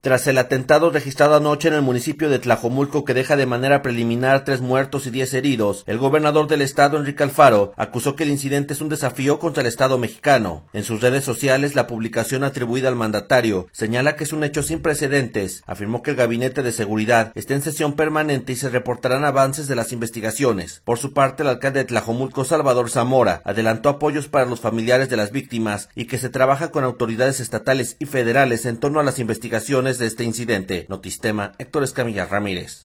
Tras el atentado registrado anoche en el municipio de Tlajomulco que deja de manera preliminar 3 muertos y 10 heridos, el gobernador del estado, Enrique Alfaro, acusó que el incidente es un desafío contra el Estado mexicano. En sus redes sociales, la publicación atribuida al mandatario señala que es un hecho sin precedentes. Afirmó que el Gabinete de Seguridad está en sesión permanente y se reportarán avances de las investigaciones. Por su parte, el alcalde de Tlajomulco, Salvador Zamora, adelantó apoyos para los familiares de las víctimas y que se trabaja con autoridades estatales y federales en torno a las investigaciones de este incidente. Notistema, Héctor Escamilla Ramírez.